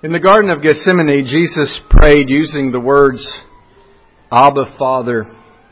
In the Garden of Gethsemane, Jesus prayed using the words, Abba, Father.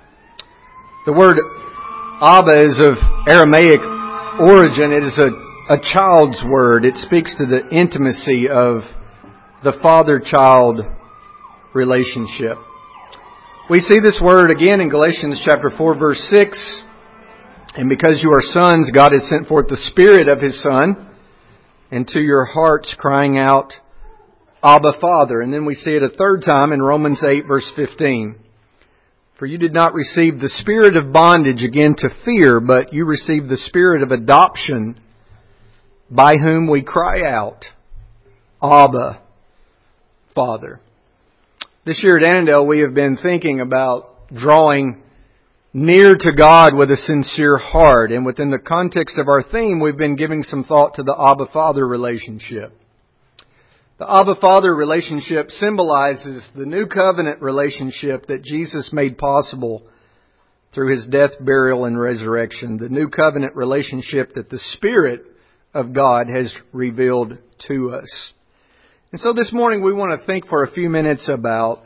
The word Abba is of Aramaic origin. It is a child's word. It speaks to the intimacy of the father-child relationship. We see this word again in Galatians chapter 4, verse 6. And because you are sons, God has sent forth the Spirit of His Son into your hearts, crying out, Abba, Father. And then we see it a third time in Romans 8, verse 15. For you did not receive the spirit of bondage again to fear, but you received the spirit of adoption, by whom we cry out, Abba, Father. This year at Annandale, we have been thinking about drawing near to God with a sincere heart. And within the context of our theme, we've been giving some thought to the Abba Father relationship. The Abba Father relationship symbolizes the new covenant relationship that Jesus made possible through His death, burial, and resurrection. The new covenant relationship that the Spirit of God has revealed to us. And so this morning we want to think for a few minutes about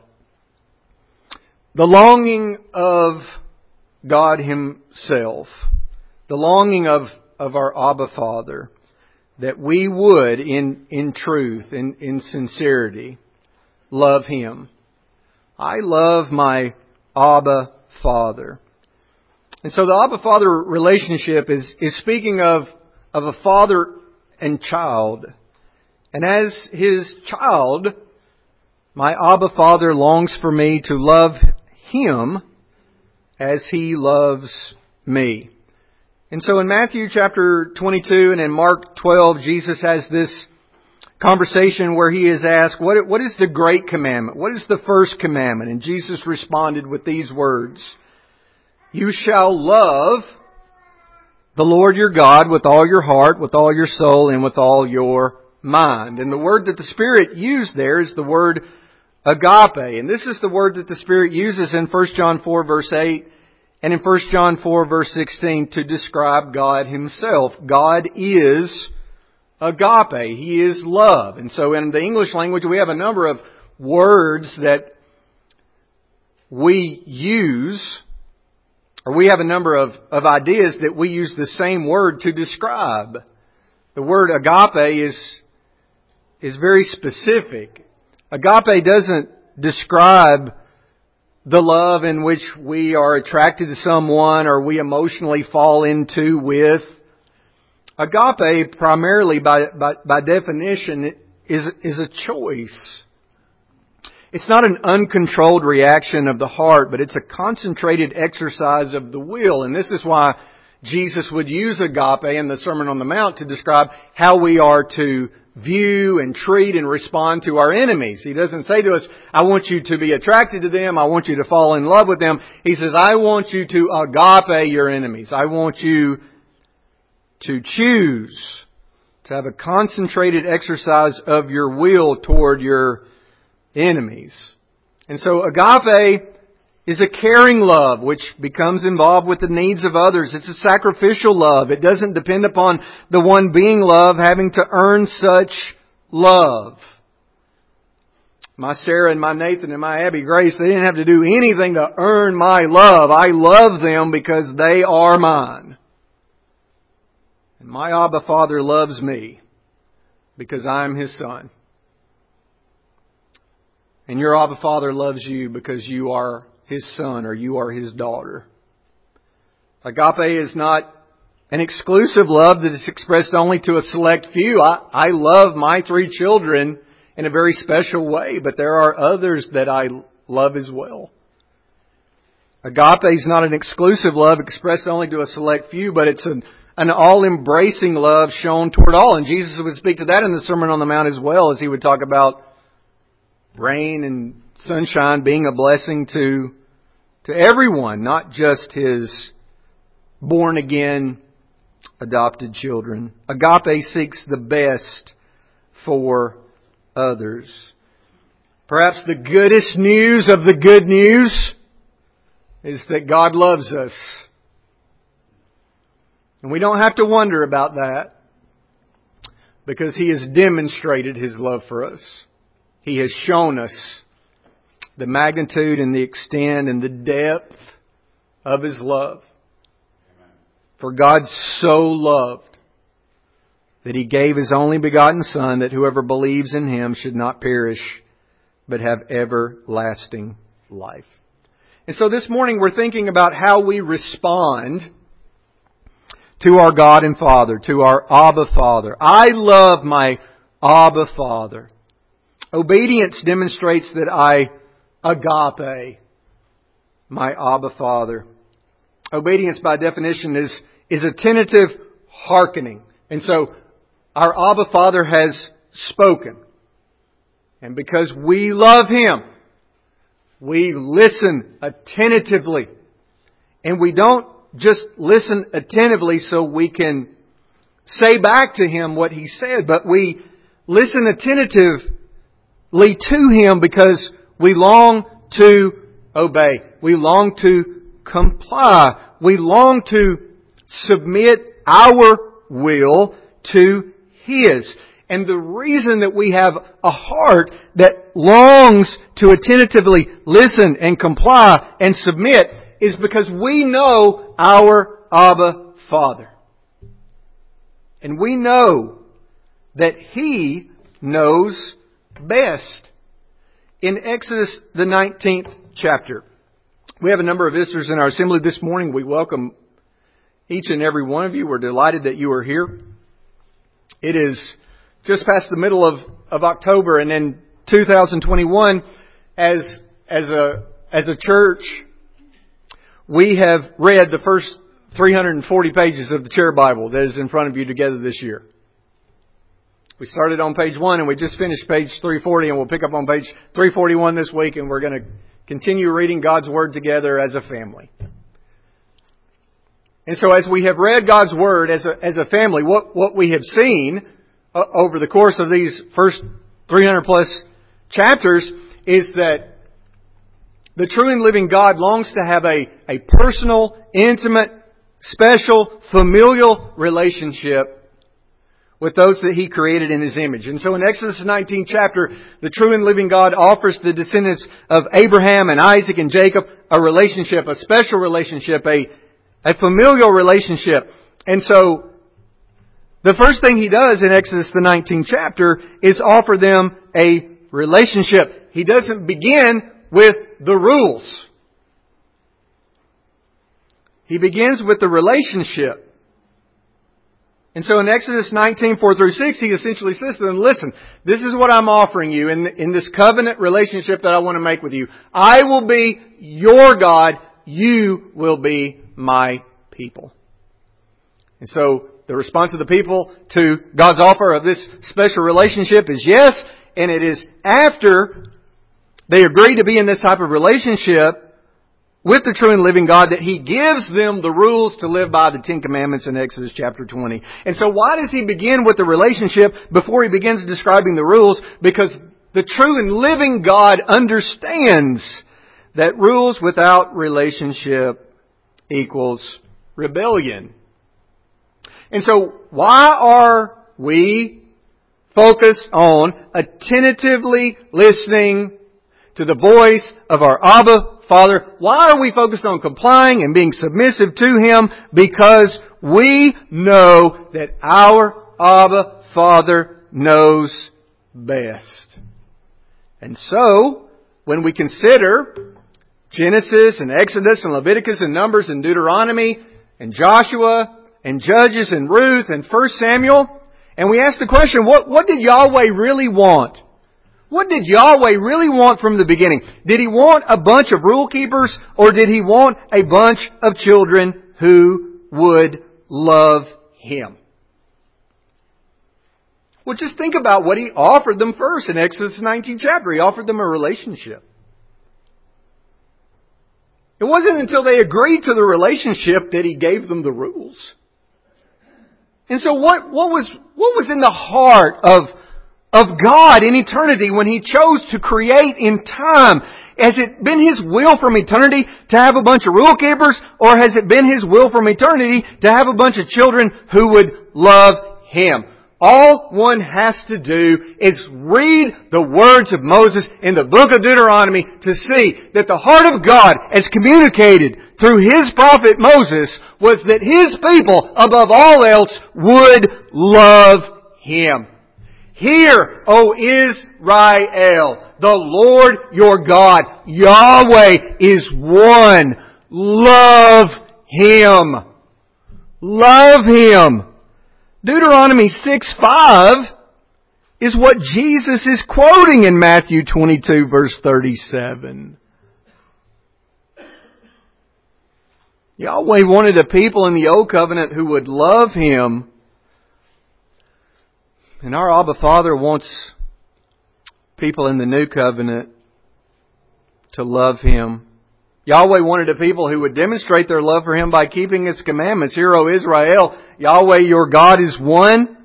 the longing of God Himself, the longing of our Abba Father, that we would, in truth, in sincerity, love Him. I love my Abba Father. And so the Abba Father relationship is speaking of a father and child. And as His child, my Abba Father longs for me to love Him as He loves me. And so in Matthew chapter 22 and in Mark 12, Jesus has this conversation where He is asked, what is the great commandment? What is the first commandment? And Jesus responded with these words, You shall love the Lord your God with all your heart, with all your soul, and with all your mind. And the word that the Spirit used there is the word agape. And this is the word that the Spirit uses in 1 John 4 verse 8 and in 1 John 4 verse 16 to describe God Himself. God is agape. He is love. And so in the English language we have a number of words that we use, or we have a number of ideas that we use the same word to describe. The word agape is very specific. Agape doesn't describe the love in which we are attracted to someone or we emotionally fall into with. Agape, primarily by definition, is a choice. It's not an uncontrolled reaction of the heart, but it's a concentrated exercise of the will. And this is why Jesus would use agape in the Sermon on the Mount to describe how we are to view and treat and respond to our enemies. He doesn't say to us, I want you to be attracted to them. I want you to fall in love with them. He says, I want you to agape your enemies. I want you to choose to have a concentrated exercise of your will toward your enemies. And so agape is a caring love which becomes involved with the needs of others. It's a sacrificial love. It doesn't depend upon the one being loved having to earn such love. My Sarah and my Nathan and my Abby Grace, they didn't have to do anything to earn my love. I love them because they are mine. And my Abba Father loves me because I'm His son. And your Abba Father loves you because you are His son or you are His daughter. Agape is not an exclusive love that is expressed only to a select few. I love my 3 children in a very special way, but there are others that I love as well. Agape is not an exclusive love expressed only to a select few, but it's an all-embracing love shown toward all. And Jesus would speak to that in the Sermon on the Mount as well, as He would talk about rain and sunshine being a blessing to everyone, not just His born-again adopted children. Agape seeks the best for others. Perhaps the goodest news of the good news is that God loves us. And we don't have to wonder about that, because He has demonstrated His love for us. He has shown us the magnitude and the extent and the depth of His love. For God so loved that He gave His only begotten Son, that whoever believes in Him should not perish, but have everlasting life. And so this morning we're thinking about how we respond to our God and Father, to our Abba Father. I love my Abba Father. Obedience demonstrates that I agape my Abba Father. Obedience by definition is attentive hearkening. And so our Abba Father has spoken. And because we love Him, we listen attentively. And we don't just listen attentively so we can say back to Him what He said, but we listen attentively to Him because we long to obey. We long to comply. We long to submit our will to His. And the reason that we have a heart that longs to attentively listen and comply and submit is because we know our Abba Father. And we know that He knows best. In Exodus, the 19th chapter, we have a number of visitors in our assembly this morning. We welcome each and every one of you. We're delighted that you are here. It is just past the middle of October, and in 2021, as a church, we have read the first 340 pages of the Chair Bible that is in front of you together this year. We started on page 1 and we just finished page 340, and we'll pick up on page 341 this week, and we're going to continue reading God's Word together as a family. And so as we have read God's Word as a family, what we have seen over the course of these first 300 plus chapters is that the true and living God longs to have a personal, intimate, special, familial relationship with those that He created in His image. And so in Exodus 19 chapter, the true and living God offers the descendants of Abraham and Isaac and Jacob a relationship, a special relationship, a familial relationship. And so the first thing He does in Exodus the 19th chapter is offer them a relationship. He doesn't begin with the rules. He begins with the relationship. And so in Exodus 19, 4 through 6, He essentially says to them, listen, this is what I'm offering you in this covenant relationship that I want to make with you. I will be your God. You will be my people. And so the response of the people to God's offer of this special relationship is yes. And it is after they agree to be in this type of relationship with the true and living God that He gives them the rules to live by, the Ten Commandments in Exodus chapter 20. And so why does He begin with the relationship before He begins describing the rules? Because the true and living God understands that rules without relationship equals rebellion. And so why are we focused on attentively listening to the voice of our Abba Father? Why are we focused on complying and being submissive to Him? Because we know that our Abba Father knows best. And so, when we consider Genesis and Exodus and Leviticus and Numbers and Deuteronomy and Joshua and Judges and Ruth and 1 Samuel, and we ask the question, what did Yahweh really want? What did Yahweh really want from the beginning? Did He want a bunch of rule keepers, or did He want a bunch of children who would love Him? Well, just think about what He offered them first in Exodus 19 chapter. He offered them a relationship. It wasn't until they agreed to the relationship that He gave them the rules. And so what was in the heart of God in eternity when He chose to create in time? Has it been His will from eternity to have a bunch of rule keepers, or has it been His will from eternity to have a bunch of children who would love Him? All one has to do is read the words of Moses in the book of Deuteronomy to see that the heart of God, as communicated through His prophet Moses, was that His people, above all else, would love Him. Hear, O Israel, the Lord your God, Yahweh, is one. Love Him. Love Him. Deuteronomy 6:5 is what Jesus is quoting in Matthew 22 verse 37. Yahweh wanted a people in the Old Covenant who would love Him. And our Abba Father wants people in the New Covenant to love Him. Yahweh wanted a people who would demonstrate their love for Him by keeping His commandments. Hear, O Israel, Yahweh your God is one.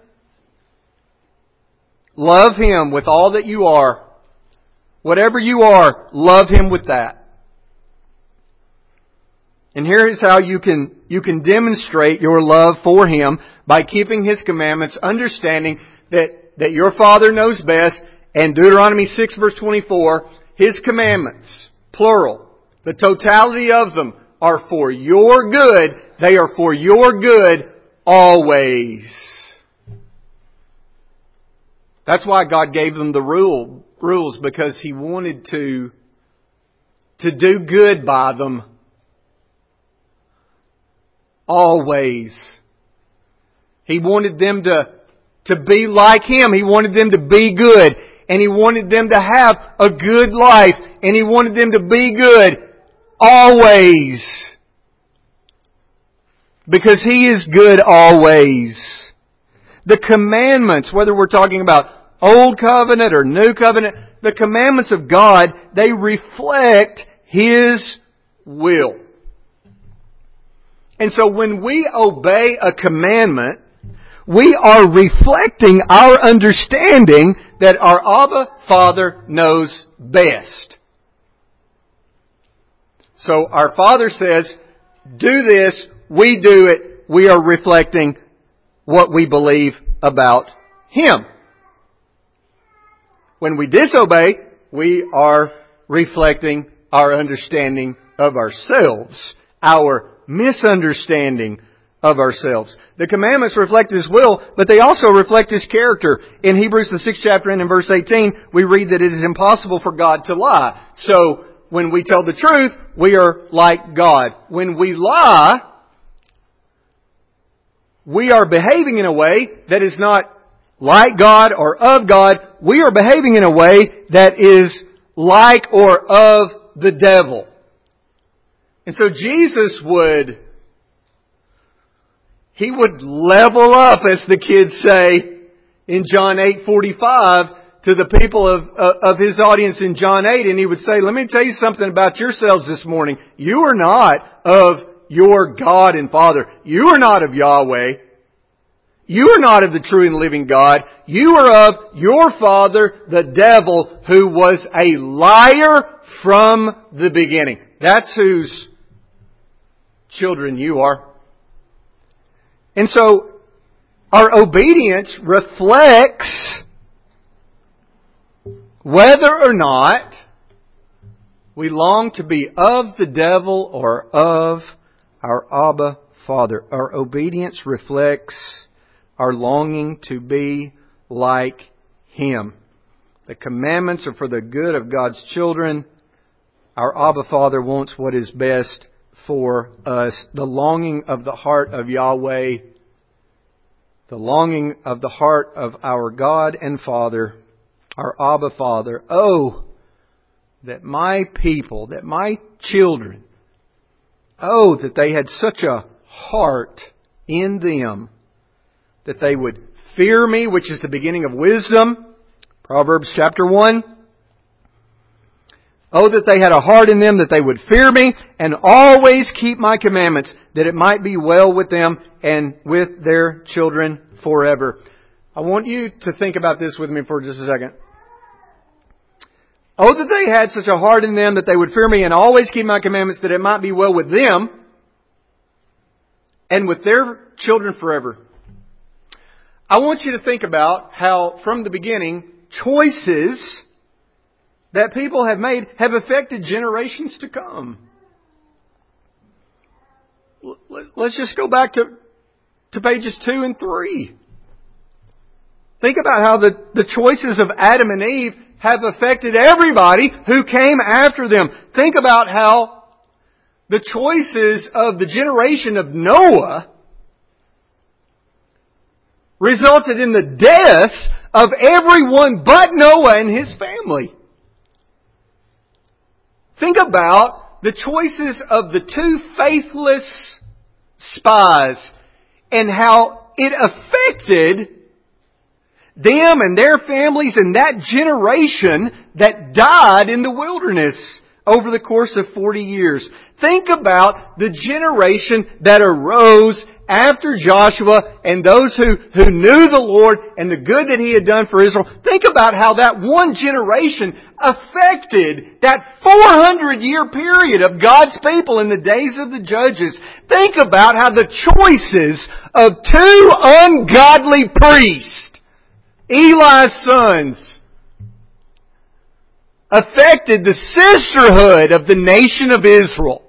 Love Him with all that you are. Whatever you are, love Him with that. And here is how you can demonstrate your love for Him by keeping His commandments, understanding that your Father knows best, and Deuteronomy 6 verse 24, His commandments, plural, the totality of them are for your good. They are for your good always. That's why God gave them the rules, because He wanted to do good by them always. He wanted them to be like Him. He wanted them to be good. And He wanted them to have a good life. And He wanted them to be good always. Because He is good always. The commandments, whether we're talking about Old Covenant or New Covenant, the commandments of God, they reflect His will. And so when we obey a commandment, we are reflecting our understanding that our Abba Father knows best. So our Father says, do this, we do it, we are reflecting what we believe about Him. When we disobey, we are reflecting our understanding of ourselves, our misunderstanding of ourselves. The commandments reflect His will, but they also reflect His character. In Hebrews the 6th chapter and in verse 18, we read that it is impossible for God to lie. So, when we tell the truth, we are like God. When we lie, we are behaving in a way that is not like God or of God. We are behaving in a way that is like or of the devil. And so Jesus would level up, as the kids say, in John 8:45 to the people of His audience in John 8, and He would say, let me tell you something about yourselves this morning. You are not of your God and Father. You are not of Yahweh. You are not of the true and living God. You are of your father, the devil, who was a liar from the beginning. That's whose children you are. And so, our obedience reflects whether or not we long to be of the devil or of our Abba Father. Our obedience reflects our longing to be like Him. The commandments are for the good of God's children. Our Abba Father wants what is best for us. The longing of the heart of Yahweh, the longing of the heart of our God and Father, our Abba Father. Oh, that my people, that my children, oh, that they had such a heart in them that they would fear Me, which is the beginning of wisdom. Proverbs chapter 1. Oh, that they had a heart in them, that they would fear Me and always keep My commandments, that it might be well with them and with their children forever. I want you to think about this with me for just a second. Oh, that they had such a heart in them that they would fear Me and always keep My commandments, that it might be well with them and with their children forever. I want you to think about how, from the beginning, choices that people have made have affected generations to come. Let's just go back to pages 2 and 3. Think about how the choices of Adam and Eve have affected everybody who came after them. Think about how the choices of the generation of Noah resulted in the deaths of everyone but Noah and his family. Think about the choices of the 2 faithless spies and how it affected them and their families and that generation that died in the wilderness over the course of 40 years. Think about the generation that arose after Joshua and those who knew the Lord and the good that He had done for Israel. Think about how that one generation affected that 400-year period of God's people in the days of the judges. Think about how the choices of 2 ungodly priests, Eli's sons, affected the sisterhood of the nation of Israel.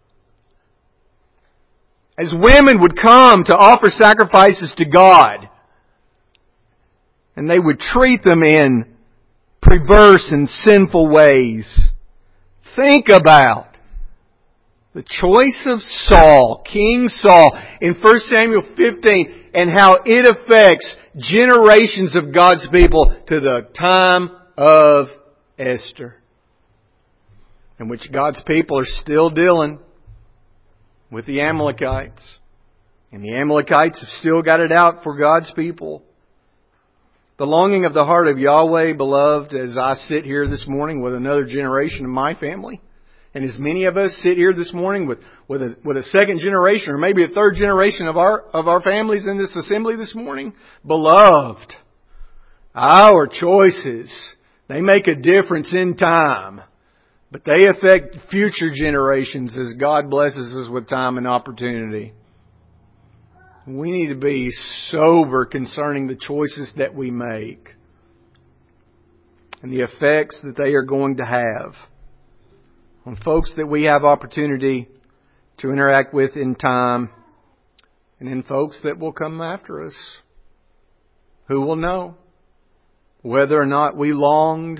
As women would come to offer sacrifices to God, and they would treat them in perverse and sinful ways. Think about the choice of Saul, King Saul, in 1 Samuel 15, and how it affects generations of God's people to the time of Esther, in which God's people are still dealing with the Amalekites. And the Amalekites have still got it out for God's people. The longing of the heart of Yahweh, beloved, as I sit here this morning with another generation of my family, and as many of us sit here this morning with a second generation or maybe a third generation of our families in this assembly this morning, beloved, our choices, they make a difference in time. But they affect future generations as God blesses us with time and opportunity. We need to be sober concerning the choices that we make and the effects that they are going to have on folks that we have opportunity to interact with in time and in folks that will come after us. Who will know whether or not we longed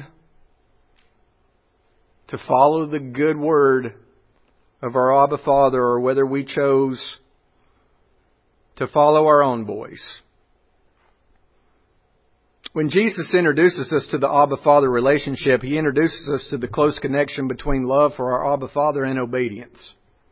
to follow the good word of our Abba Father, or whether we chose to follow our own voice. When Jesus introduces us to the Abba Father relationship, He introduces us to the close connection between love for our Abba Father and obedience.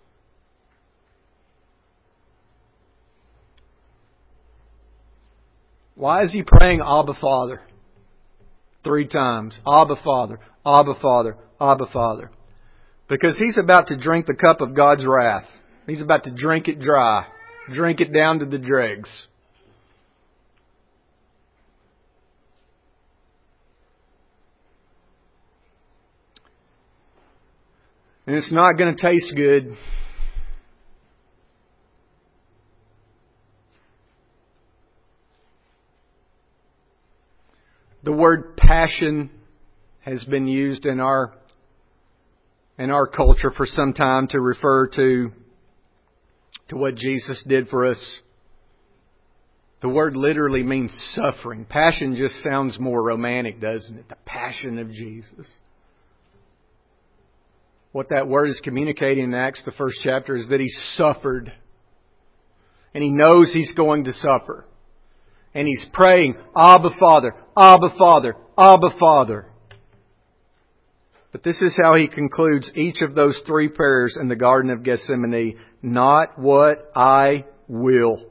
Why is He praying Abba Father 3 times? Abba Father, Abba Father, Abba Father. Because He's about to drink the cup of God's wrath. He's about to drink it dry. Drink it down to the dregs. And it's not going to taste good. The word passion has been used in our culture for some time to refer to what Jesus did for us. The word literally means suffering. Passion just sounds more romantic, doesn't it? The passion of Jesus. What that word is communicating in Acts, the 1st chapter, is that He suffered. And He knows He's going to suffer. And He's praying, Abba Father, Abba Father, Abba Father. But this is how He concludes each of those 3 prayers in the Garden of Gethsemane. Not what I will,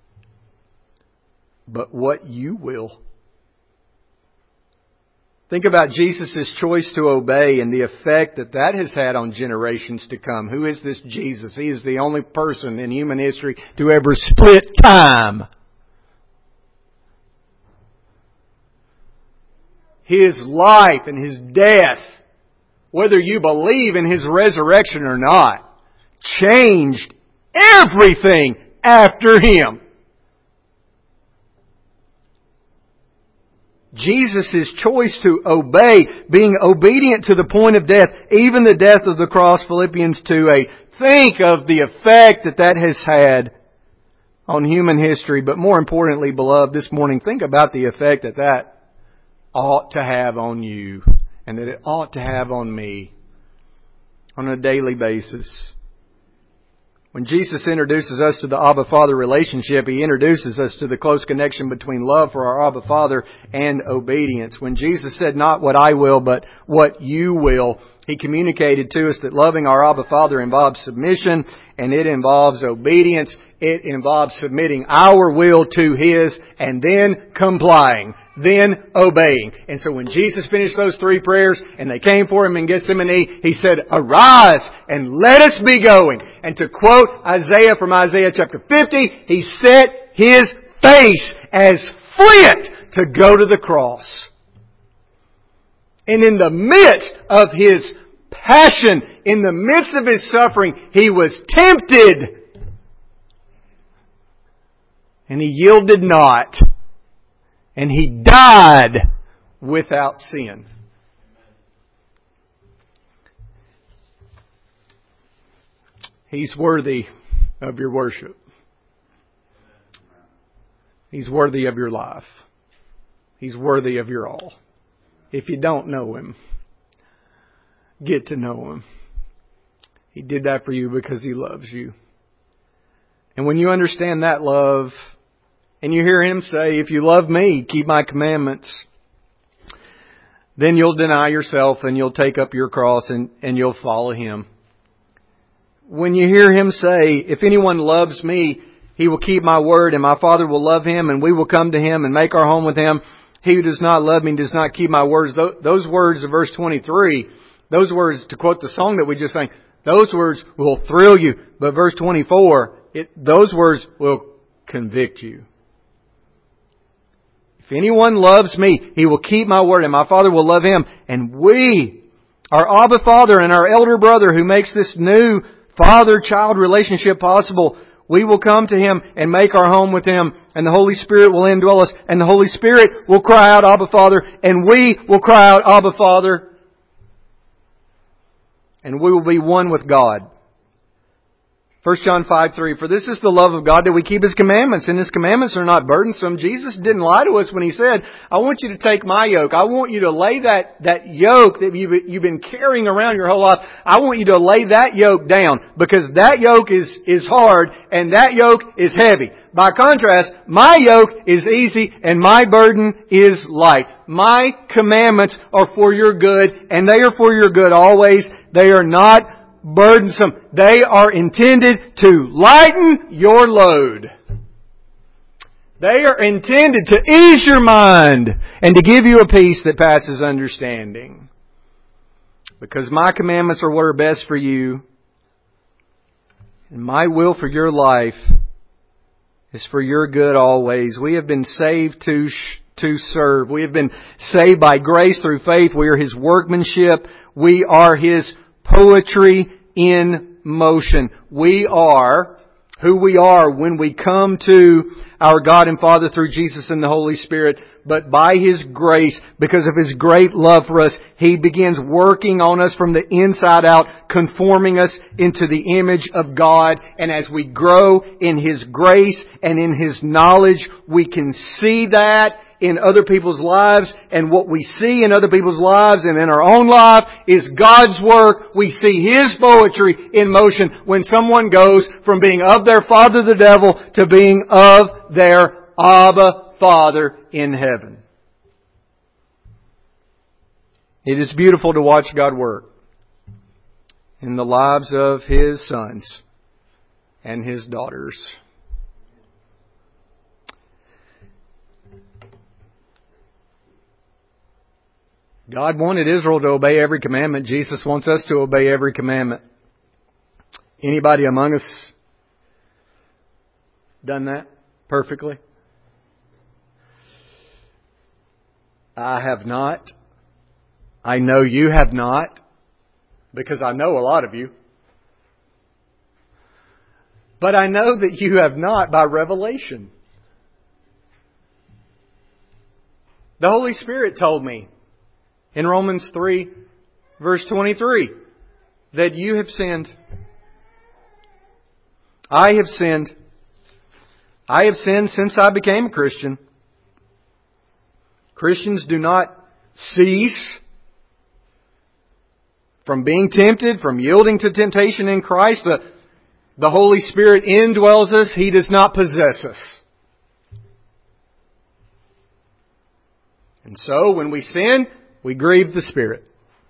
but what you will. Think about Jesus' choice to obey and the effect that has had on generations to come. Who is this Jesus? He is the only person in human history to ever split time. His life and His death, whether you believe in His resurrection or not, changed everything after Him. Jesus' choice to obey, being obedient to the point of death, even the death of the cross, Philippians 2:8. Think of the effect that has had on human history, but more importantly, beloved, this morning, think about the effect that ought to have on you and that it ought to have on me on a daily basis. When Jesus introduces us to the Abba Father relationship, He introduces us to the close connection between love for our Abba Father and obedience. When Jesus said, "Not what I will, but what you will," He communicated to us that loving our Abba Father involves submission and it involves obedience. It involves submitting our will to His and then complying, then obeying. And so when Jesus finished those 3 prayers and they came for Him in Gethsemane, He said, "Arise and let us be going." And to quote Isaiah from Isaiah chapter 50, He set His face as flint to go to the cross. And in the midst of His passion, in the midst of His suffering, He was tempted. And He yielded not. And He died without sin. He's worthy of your worship. He's worthy of your life. He's worthy of your all. If you don't know Him, get to know Him. He did that for you because He loves you. And when you understand that love, and you hear Him say, "If you love Me, keep My commandments," then you'll deny yourself and you'll take up your cross and you'll follow Him. When you hear Him say, "If anyone loves Me, he will keep My word, and My Father will love him, and we will come to him and make our home with him. He who does not love Me does not keep My words." Those words of verse 23, those words, to quote the song that we just sang, those words will thrill you. But verse 24, those words will convict you. If anyone loves Me, he will keep My word, and My Father will love him. And we, our Abba Father and our elder brother who makes this new father-child relationship possible, we will come to Him and make our home with Him, and the Holy Spirit will indwell us, and the Holy Spirit will cry out, "Abba Father," and we will cry out, "Abba Father," and we will be one with God. 1 John 5:3, "For this is the love of God, that we keep His commandments, and His commandments are not burdensome." Jesus didn't lie to us when He said, "I want you to take My yoke. I want you to lay that yoke that you've been carrying around your whole life. I want you to lay that yoke down, because that yoke is hard and that yoke is heavy. By contrast, My yoke is easy and My burden is light." My commandments are for your good, and they are for your good always. They are not burdensome. They are intended to lighten your load. They are intended to ease your mind and to give you a peace that passes understanding. Because My commandments are what are best for you, and My will for your life is for your good always. We have been saved to serve. We have been saved by grace through faith. We are His workmanship. We are His poetry in motion. We are who we are when we come to our God and Father through Jesus and the Holy Spirit. But by His grace, because of His great love for us, He begins working on us from the inside out, conforming us into the image of God. And as we grow in His grace and in His knowledge, we can see that in other people's lives. And what we see in other people's lives and in our own life is God's work. We see His poetry in motion when someone goes from being of their father the devil to being of their Abba Father in heaven. It is beautiful to watch God work in the lives of His sons and His daughters. God wanted Israel to obey every commandment. Jesus wants us to obey every commandment. Anybody among us done that perfectly? I have not. I know you have not, because I know a lot of you. But I know that you have not by revelation. The Holy Spirit told me in Romans 3, verse 23, that you have sinned. I have sinned. I have sinned since I became a Christian. Christians do not cease from being tempted, from yielding to temptation in Christ. The Holy Spirit indwells us. He does not possess us. And so, when we sin, we grieve the Spirit.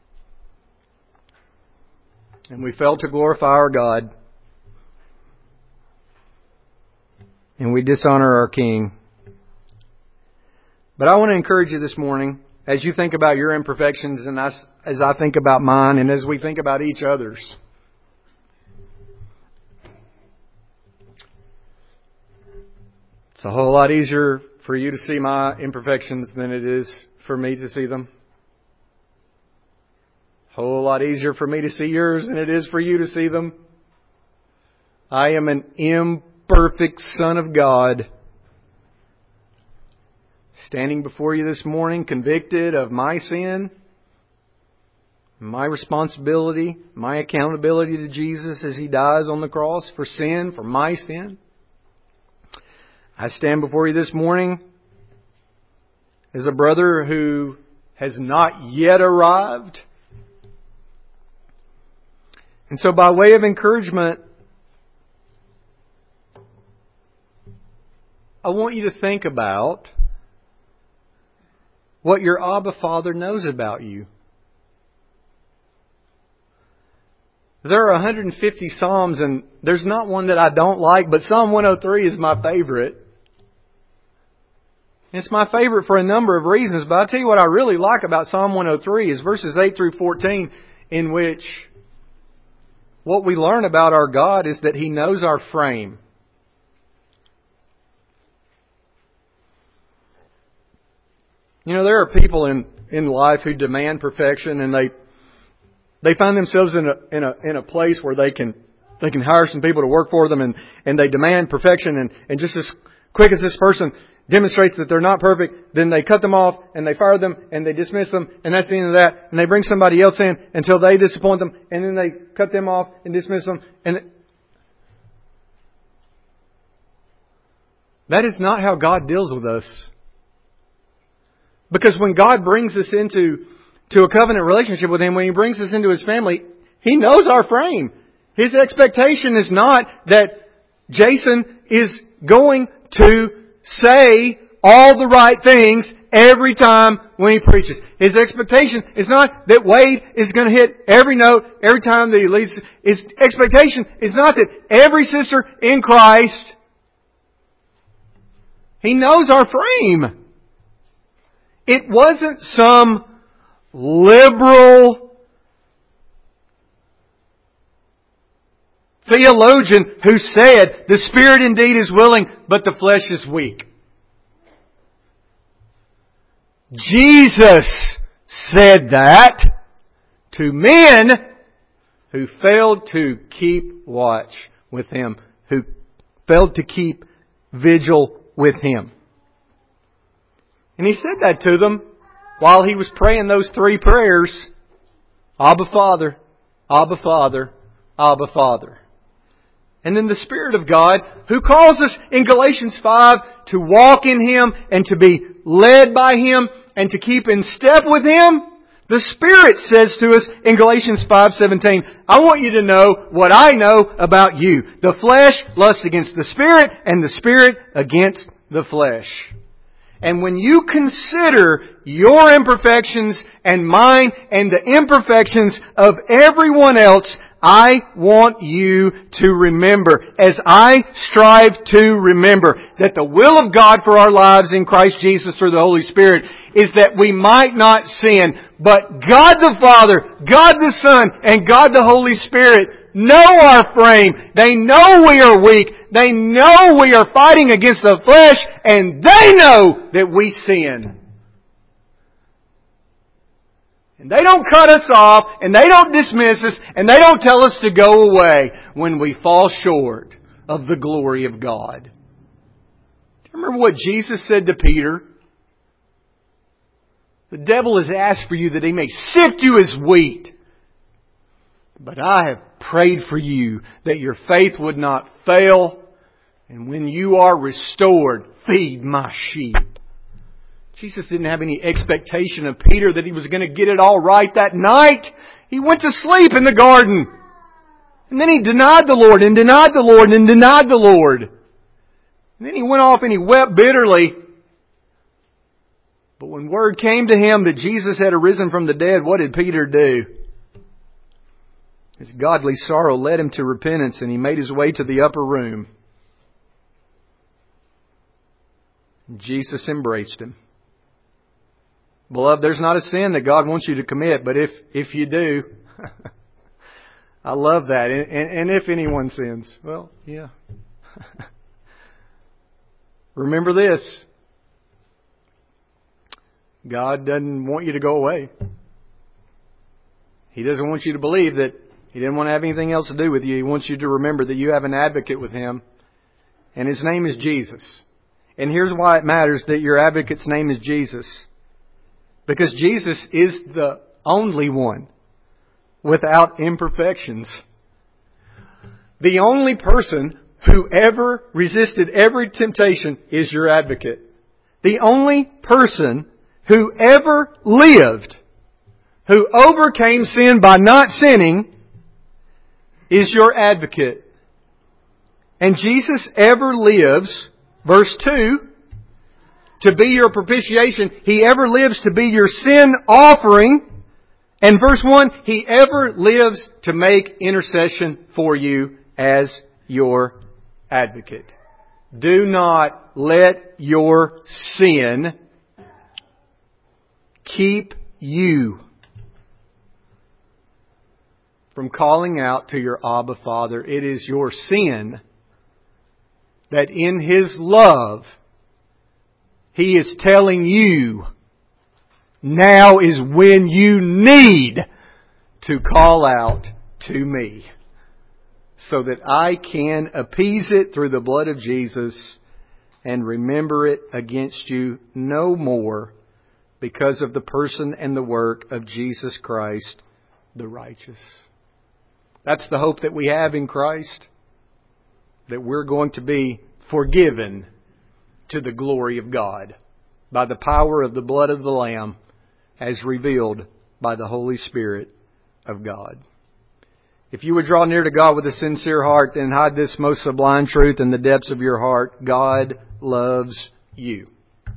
And we fail to glorify our God. And we dishonor our King. But I want to encourage you this morning, as you think about your imperfections and as I think about mine and as we think about each other's. It's a whole lot easier for you to see my imperfections than it is for me to see them. A whole lot easier for me to see yours than it is for you to see them. I am an imperfect son of God, standing before you this morning, convicted of my sin, my responsibility, my accountability to Jesus as He dies on the cross for sin, for my sin. I stand before you this morning as a brother who has not yet arrived. And so by way of encouragement, I want you to think about what your Abba Father knows about you. There are 150 Psalms, and there's not one that I don't like, but Psalm 103 is my favorite. It's my favorite for a number of reasons, but I'll tell you what I really like about Psalm 103 is verses 8 through 14, in which what we learn about our God is that He knows our frame. You know, there are people in life who demand perfection, and they find themselves in a place where they can hire some people to work for them, and they demand perfection, and just as quick as this person demonstrates that they're not perfect, then they cut them off and they fire them and they dismiss them, and that's the end of that. And they bring somebody else in until they disappoint them, and then they cut them off and dismiss them. And that is not how God deals with us. Because when God brings us into a covenant relationship with Him, when He brings us into His family, He knows our frame. His expectation is not that Jason is going to say all the right things every time when he preaches. His expectation is not that Wade is going to hit every note every time that he leads. His expectation is not that every sister in Christ, He knows our frame. It wasn't some liberal theologian who said, the Spirit indeed is willing, but the flesh is weak. Jesus said that to men who failed to keep watch with Him, who failed to keep vigil with Him. And He said that to them while He was praying those three prayers. Abba Father, Abba Father, Abba Father. And then the Spirit of God, who calls us in Galatians 5 to walk in Him and to be led by Him and to keep in step with Him, the Spirit says to us in Galatians 5:17, I want you to know what I know about you. The flesh lusts against the Spirit, and the Spirit against the flesh. And when you consider your imperfections and mine and the imperfections of everyone else, I want you to remember, as I strive to remember, that the will of God for our lives in Christ Jesus through the Holy Spirit is that we might not sin. But God the Father, God the Son, and God the Holy Spirit know our frame. They know we are weak. They know we are fighting against the flesh, and they know that we sin. And they don't cut us off, and they don't dismiss us, and they don't tell us to go away when we fall short of the glory of God. Do you remember what Jesus said to Peter? The devil has asked for you that he may sift you as wheat. But I have prayed for you that your faith would not fail. And when you are restored, feed my sheep. Jesus didn't have any expectation of Peter that he was going to get it all right that night. He went to sleep in the garden. And then he denied the Lord and denied the Lord and denied the Lord. And then he went off and he wept bitterly. But when word came to him that Jesus had arisen from the dead, what did Peter do? His godly sorrow led him to repentance, and he made his way to the upper room. Jesus embraced him. Beloved, there's not a sin that God wants you to commit, but if you do, I love that. And if anyone sins, well, yeah. Remember this. God doesn't want you to go away. He doesn't want you to believe that He didn't want to have anything else to do with you. He wants you to remember that you have an advocate with Him, and His name is Jesus. And here's why it matters that your advocate's name is Jesus. Because Jesus is the only one without imperfections. The only person who ever resisted every temptation is your advocate. The only person who ever lived, who overcame sin by not sinning, is your advocate. And Jesus ever lives, verse 2, to be your propitiation. He ever lives to be your sin offering. And verse 1, He ever lives to make intercession for you as your advocate. Do not let your sin keep you from calling out to your Abba Father. It is your sin that in His love He is telling you, now is when you need to call out to me, so that I can appease it through the blood of Jesus and remember it against you no more, because of the person and the work of Jesus Christ, the righteous. That's the hope that we have in Christ, that we're going to be forgiven to the glory of God by the power of the blood of the Lamb as revealed by the Holy Spirit of God. If you would draw near to God with a sincere heart, then hide this most sublime truth in the depths of your heart. God loves you.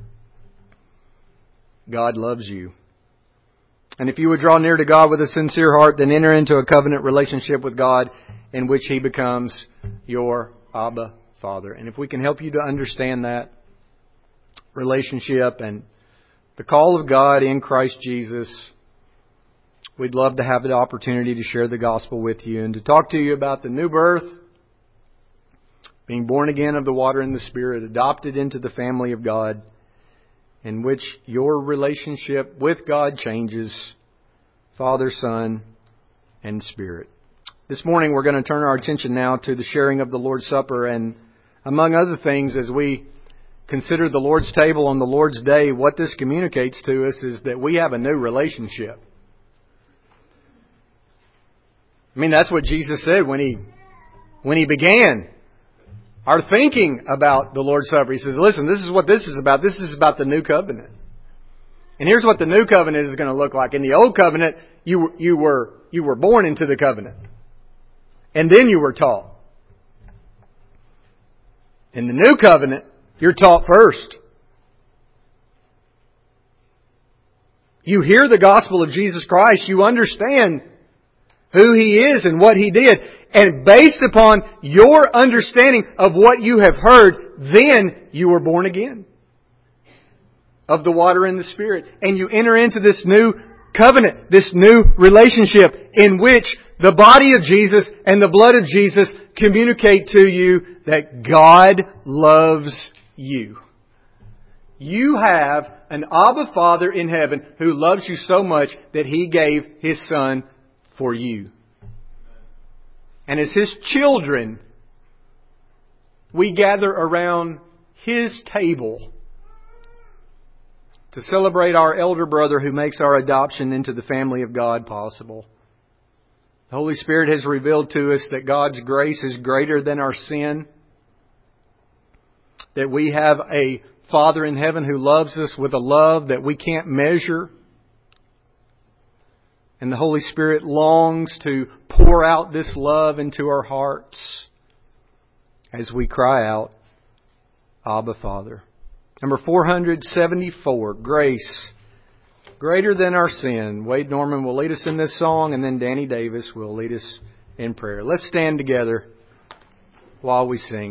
God loves you. And if you would draw near to God with a sincere heart, then enter into a covenant relationship with God in which He becomes your Abba Father. And if we can help you to understand that relationship and the call of God in Christ Jesus, we'd love to have the opportunity to share the gospel with you and to talk to you about the new birth, being born again of the water and the Spirit, adopted into the family of God, in which your relationship with God changes, Father, Son, and Spirit. This morning we're going to turn our attention now to the sharing of the Lord's Supper, and among other things, as we consider the Lord's table on the Lord's Day, what this communicates to us is that we have a new relationship. I mean, that's what Jesus said when He began our thinking about the Lord's Supper. He says, listen, this is what this is about. This is about the new covenant. And here's what the new covenant is going to look like. In the old covenant, you were born into the covenant. And then you were taught. In the new covenant, you're taught first. You hear the gospel of Jesus Christ. You understand who He is and what He did. And based upon your understanding of what you have heard, then you were born again of the water and the Spirit. And you enter into this new covenant, this new relationship in which the body of Jesus and the blood of Jesus communicate to you that God loves you. You have an Abba Father in heaven who loves you so much that He gave His Son for you. And as His children, we gather around His table to celebrate our elder brother who makes our adoption into the family of God possible. The Holy Spirit has revealed to us that God's grace is greater than our sin, that we have a Father in heaven who loves us with a love that we can't measure. And the Holy Spirit longs to pour out this love into our hearts as we cry out, Abba, Father. Number 474, Grace Greater Than Our Sin. Wade Norman will lead us in this song, and then Danny Davis will lead us in prayer. Let's stand together while we sing.